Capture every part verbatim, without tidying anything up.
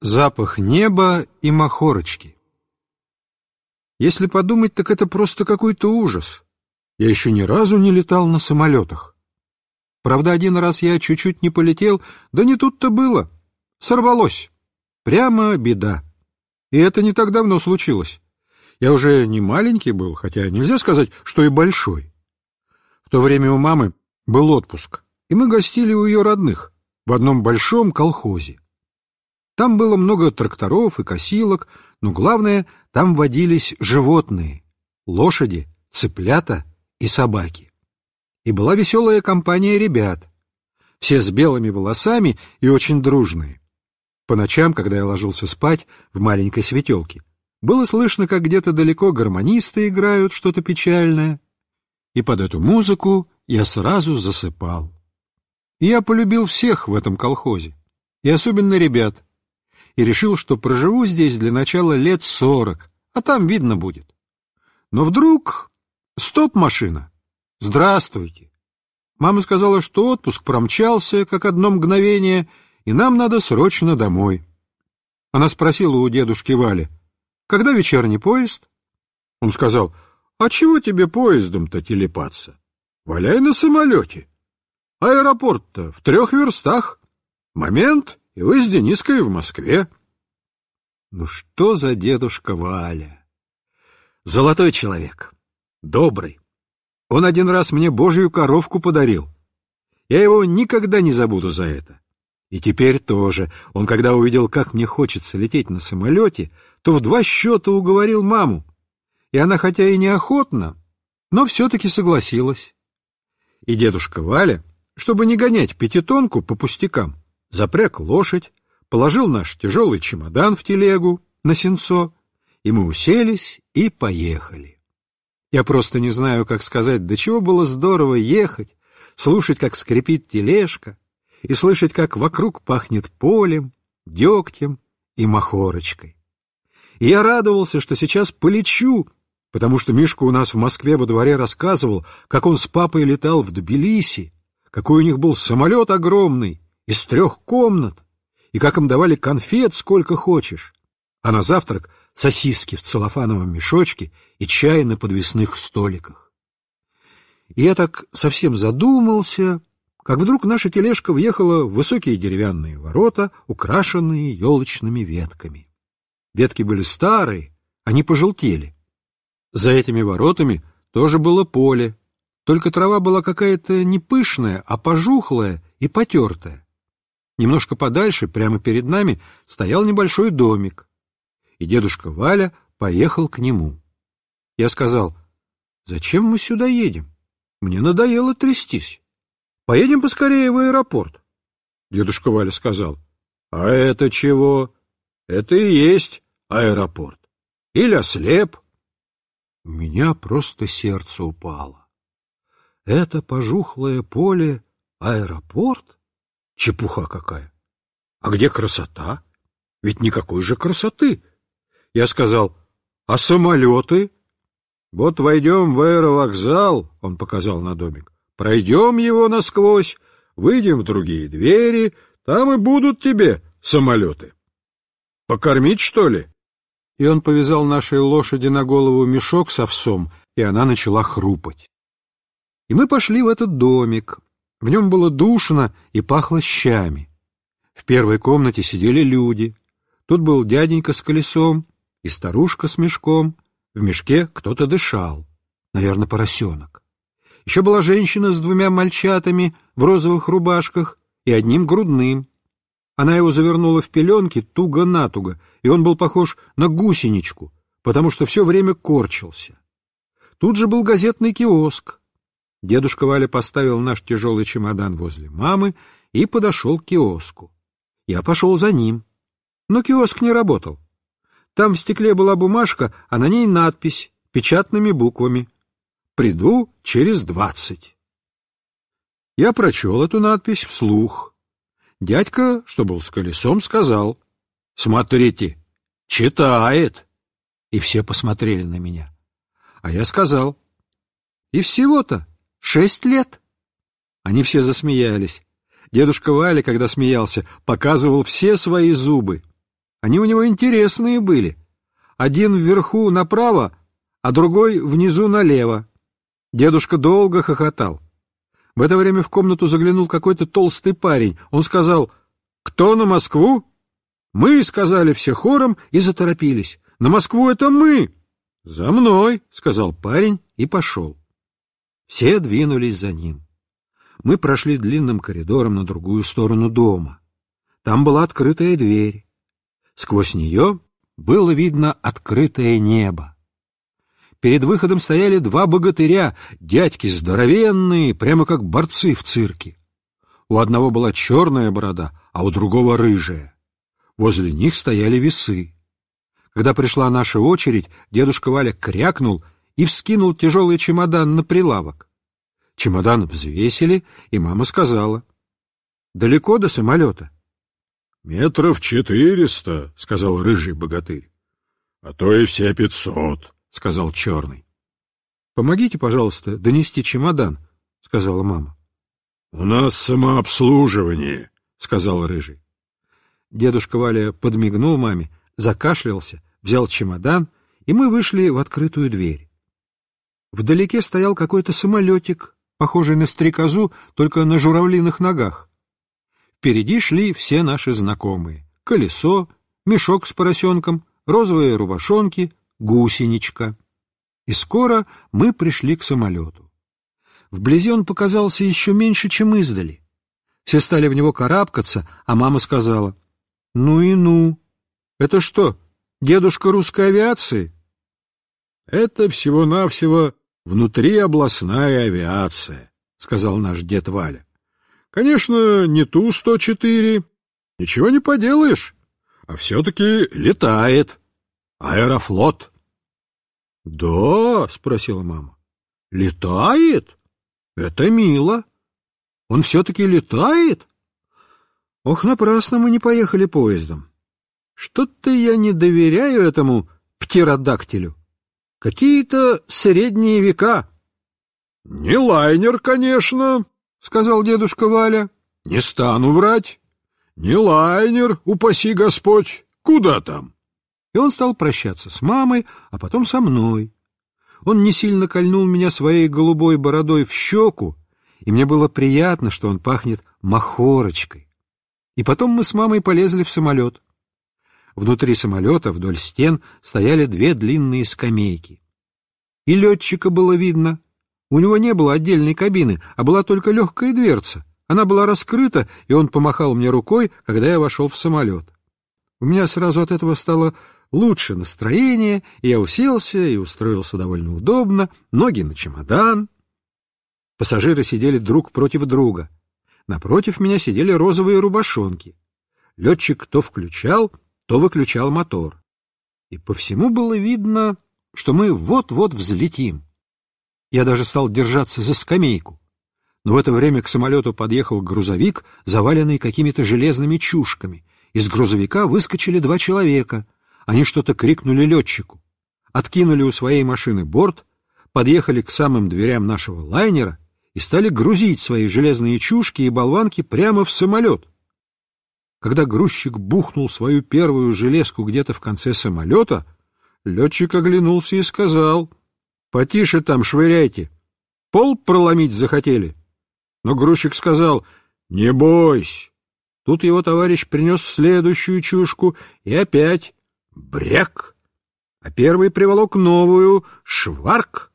Запах неба и махорочки. Если подумать, так это просто какой-то ужас. Я еще ни разу не летал на самолетах. Правда, один раз я чуть-чуть не полетел, да не тут-то было. Сорвалось. Прямо беда. И это не так давно случилось. Я уже не маленький был, хотя нельзя сказать, что и большой. В то время у мамы был отпуск, и мы гостили у ее родных в одном большом колхозе. Там было много тракторов и косилок, но главное, там водились животные — лошади, цыплята и собаки. И была веселая компания ребят, все с белыми волосами и очень дружные. По ночам, когда я ложился спать в маленькой светелке, было слышно, как где-то далеко гармонисты играют что-то печальное, и под эту музыку я сразу засыпал. И я полюбил всех в этом колхозе, и особенно ребят, и решил, что проживу здесь для начала лет сорок, а там видно будет. Но вдруг... Стоп, машина! Здравствуйте! Мама сказала, что отпуск промчался, как одно мгновение, и нам надо срочно домой. Она спросила у дедушки Вали: «Когда вечерний поезд?» Он сказал: «А чего тебе поездом-то телепаться? Валяй на самолете. Аэропорт-то в трех верстах. Момент, и вы с Дениской в Москве». Ну что за дедушка Валя? Золотой человек, добрый. Он один раз мне божью коровку подарил. Я его никогда не забуду за это. И теперь тоже. Он, когда увидел, как мне хочется лететь на самолете, то в два счета уговорил маму. И она, хотя и неохотно, но все-таки согласилась. И дедушка Валя, чтобы не гонять пятитонку по пустякам, запряг лошадь, положил наш тяжелый чемодан в телегу на сенцо, и мы уселись и поехали. Я просто не знаю, как сказать, до чего было здорово ехать, слушать, как скрипит тележка, и слышать, как вокруг пахнет полем, дегтем и махорочкой. И я радовался, что сейчас полечу, потому что Мишка у нас в Москве во дворе рассказывал, как он с папой летал в Тбилиси, какой у них был самолет огромный, из трех комнат, и как им давали конфет сколько хочешь, а на завтрак сосиски в целлофановом мешочке и чай на подвесных столиках. И я так совсем задумался, как вдруг наша тележка въехала в высокие деревянные ворота, украшенные елочными ветками. Ветки были старые, они пожелтели. За этими воротами тоже было поле, только трава была какая-то не пышная, а пожухлая и потертая. Немножко подальше, прямо перед нами, стоял небольшой домик, и дедушка Валя поехал к нему. Я сказал: «Зачем мы сюда едем? Мне надоело трястись. Поедем поскорее в аэропорт». Дедушка Валя сказал: «А это чего? Это и есть аэропорт. Или ослеп». У меня просто сердце упало. Это пожухлое поле — аэропорт? Чепуха какая! А где красота? Ведь никакой же красоты! Я сказал: «А самолеты?» «Вот войдем в аэровокзал», — он показал на домик, «пройдем его насквозь, выйдем в другие двери, там и будут тебе самолеты. Покормить, что ли?» И он повязал нашей лошади на голову мешок с овсом, и она начала хрупать. И мы пошли в этот домик. В нем было душно и пахло щами. В первой комнате сидели люди. Тут был дяденька с колесом и старушка с мешком. В мешке кто-то дышал, наверное, поросенок. Еще была женщина с двумя мальчатами в розовых рубашках и одним грудным. Она его завернула в пеленки туго-натуго, и он был похож на гусеничку, потому что все время корчился. Тут же был газетный киоск. Дедушка Валя поставил наш тяжелый чемодан возле мамы и подошел к киоску. Я пошел за ним. Но киоск не работал. Там в стекле была бумажка, а на ней надпись печатными буквами: «Приду через двадцать». Я прочел эту надпись вслух. Дядька, что был с колесом, сказал: «Смотрите, читает». И все посмотрели на меня. А я сказал: «И всего-то шесть лет». Они все засмеялись. Дедушка Валя, когда смеялся, показывал все свои зубы. Они у него интересные были. Один вверху направо, а другой внизу налево. Дедушка долго хохотал. В это время в комнату заглянул какой-то толстый парень. Он сказал: «Кто на Москву?» «Мы», — сказали все хором и заторопились. «На Москву это мы!» «За мной», — сказал парень и пошел. Все двинулись за ним. Мы прошли длинным коридором на другую сторону дома. Там была открытая дверь. Сквозь нее было видно открытое небо. Перед выходом стояли два богатыря, дядьки здоровенные, прямо как борцы в цирке. У одного была черная борода, а у другого рыжая. Возле них стояли весы. Когда пришла наша очередь, дедушка Валя крякнул и вскинул тяжелый чемодан на прилавок. Чемодан взвесили, и мама сказала: «Далеко до самолета?» «Метров четыреста», — сказал рыжий богатырь. «А то и все пятьсот», — сказал черный. «Помогите, пожалуйста, донести чемодан», — сказала мама. «У нас самообслуживание», — сказал рыжий. Дедушка Валя подмигнул маме, закашлялся, взял чемодан, и мы вышли в открытую дверь. Вдалеке стоял какой-то самолетик, похожий на стрекозу, только на журавлиных ногах. Впереди шли все наши знакомые: колесо, мешок с поросенком, розовые рубашонки, гусеничка. И скоро мы пришли к самолету. Вблизи он показался еще меньше, чем издали. Все стали в него карабкаться, а мама сказала: «Ну и ну! Это что, дедушка русской авиации?» «Это всего-навсего внутриобластная авиация», — сказал наш дед Валя. «Конечно, не Ту сто четыре, ничего не поделаешь, а все-таки летает. Аэрофлот». «Да?» — спросила мама. «Летает? Это мило. Он все-таки летает? Ох, напрасно мы не поехали поездом. Что-то я не доверяю этому птеродактилю. Какие-то средние века». «Не лайнер, конечно», — сказал дедушка Валя. «Не стану врать. Не лайнер, упаси Господь. Куда там?» И он стал прощаться с мамой, а потом со мной. Он не сильно кольнул меня своей голубой бородой в щеку, и мне было приятно, что он пахнет махорочкой. И потом мы с мамой полезли в самолет. Внутри самолета вдоль стен стояли две длинные скамейки. И летчика было видно. У него не было отдельной кабины, а была только легкая дверца. Она была раскрыта, и он помахал мне рукой, когда я вошел в самолет. У меня сразу от этого стало лучше настроение, и я уселся и устроился довольно удобно, ноги на чемодан. Пассажиры сидели друг против друга. Напротив меня сидели розовые рубашонки. Летчик то включал, то выключал мотор. И по всему было видно, что мы вот-вот взлетим. Я даже стал держаться за скамейку. Но в это время к самолету подъехал грузовик, заваленный какими-то железными чушками. Из грузовика выскочили два человека. Они что-то крикнули летчику. Откинули у своей машины борт, подъехали к самым дверям нашего лайнера и стали грузить свои железные чушки и болванки прямо в самолет. Когда грузчик бухнул свою первую железку где-то в конце самолета, летчик оглянулся и сказал: «Потише там швыряйте. Пол проломить захотели?» Но грузчик сказал: «Не бойся». Тут его товарищ принес следующую чушку, и опять бряк, а первый приволок новую шварк,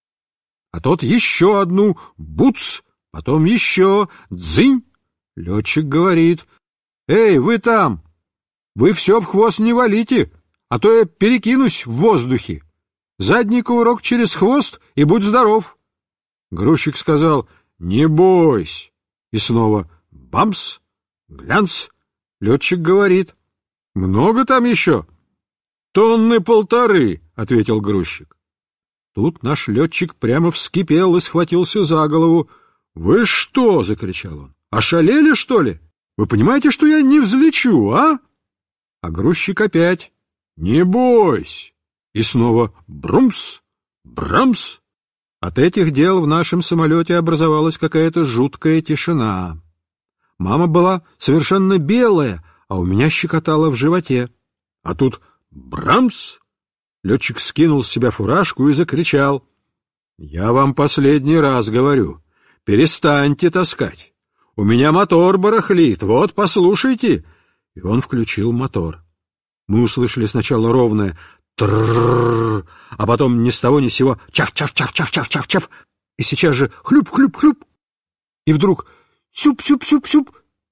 а тот еще одну буц, потом еще дзынь. Летчик говорит: «Эй, вы там, вы все в хвост не валите, а то я перекинусь в воздухе. Задний кувырок через хвост и будь здоров». Грузчик сказал: «Не бойся». И снова бамс, глянц. Летчик говорит: «Много там еще?» «Тонны полторы», — ответил грузчик. Тут наш летчик прямо вскипел и схватился за голову. «Вы что?» — закричал он. «Ошалели, что ли? Вы понимаете, что я не взлечу, а?» А грузчик опять: «Не бойся». И снова брумс, брамс. От этих дел в нашем самолете образовалась какая-то жуткая тишина. Мама была совершенно белая, а у меня щекотало в животе. А тут брамс! Летчик скинул с себя фуражку и закричал: «Я вам последний раз говорю, перестаньте таскать. У меня мотор барахлит, вот, послушайте». И он включил мотор. Мы услышали сначала ровное «трррррр», а потом ни с того ни с сего «чав-чав-чав-чав-чав-чав-чав», и сейчас же «хлюп-хлюп-хлюп». И вдруг «сюп-сюп-сюп-сюп»,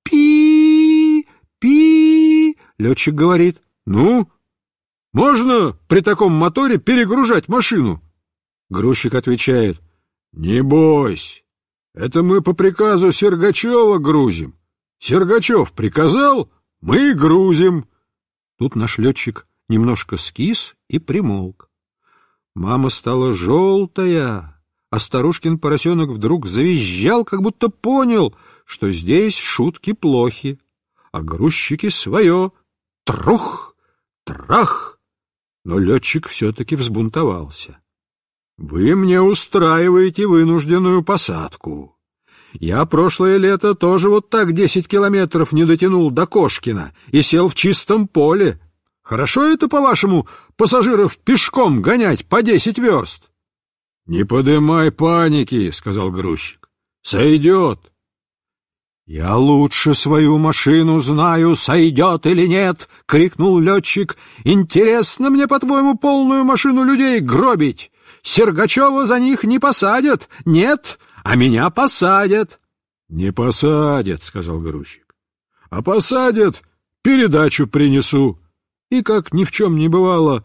«пи-пи». Летчик говорит: «Ну, можно при таком моторе перегружать машину?» Грузчик отвечает: «Не бойся, это мы по приказу Сергачева грузим. Сергачев приказал, мы и грузим». Тут наш летчик немножко скис и примолк. Мама стала желтая, а старушкин поросенок вдруг завизжал, как будто понял, что здесь шутки плохи, а грузчики свое. Трух, трах! Но летчик все-таки взбунтовался. «Вы мне устраиваете вынужденную посадку. Я прошлое лето тоже вот так десять километров не дотянул до Кошкина и сел в чистом поле. Хорошо это, по-вашему, пассажиров пешком гонять по десять верст?» «Не подымай паники», — сказал грузчик. «Сойдет». «Я лучше свою машину знаю, сойдет или нет», — крикнул летчик. «Интересно мне, по-твоему, полную машину людей гробить? Сергачева за них не посадят, нет, а меня посадят». «Не посадят», — сказал грузчик. «А посадят, передачу принесу». И, как ни в чем не бывало,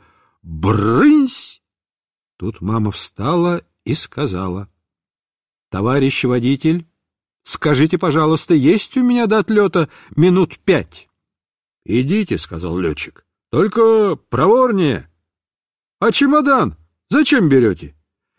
брынсь! Тут мама встала и сказала: «Товарищ водитель, скажите, пожалуйста, есть у меня до отлета минут пять?» «Идите», — сказал летчик, — «только проворнее». «А чемодан зачем берете?»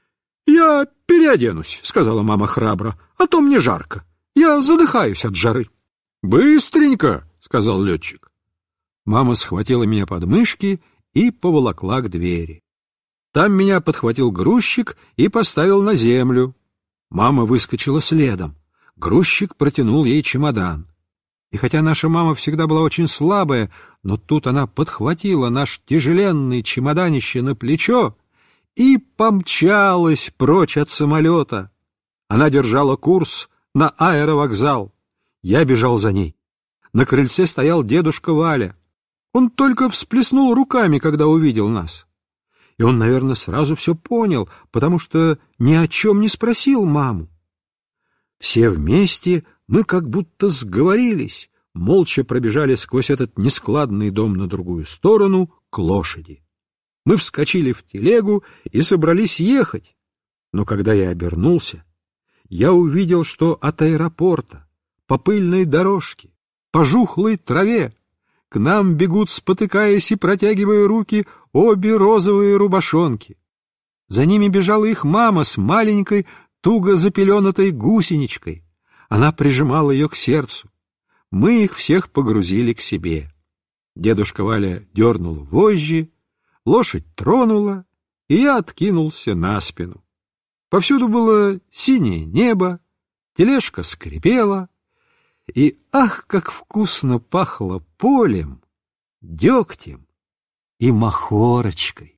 «Я переоденусь», — сказала мама храбро, — «а то мне жарко. Я задыхаюсь от жары». «Быстренько», — сказал летчик. Мама схватила меня под мышки и поволокла к двери. Там меня подхватил грузчик и поставил на землю. Мама выскочила следом. Грузчик протянул ей чемодан. И хотя наша мама всегда была очень слабая, но тут она подхватила наш тяжеленный чемоданище на плечо и помчалась прочь от самолета. Она держала курс на аэровокзал. Я бежал за ней. На крыльце стоял дедушка Валя. Он только всплеснул руками, когда увидел нас. И он, наверное, сразу все понял, потому что ни о чем не спросил маму. Все вместе мы как будто сговорились, молча пробежали сквозь этот нескладный дом на другую сторону к лошади. Мы вскочили в телегу и собрались ехать. Но когда я обернулся, я увидел, что от аэропорта, по пыльной дорожке, по жухлой траве к нам бегут, спотыкаясь и протягивая руки, обе розовые рубашонки. За ними бежала их мама с маленькой, туго запеленатой гусеничкой. Она прижимала ее к сердцу. Мы их всех погрузили к себе. Дедушка Валя дернул вожжи, лошадь тронула, и я откинулся на спину. Повсюду было синее небо, тележка скрипела, и ах, как вкусно пахло полем, дегтем и махорочкой!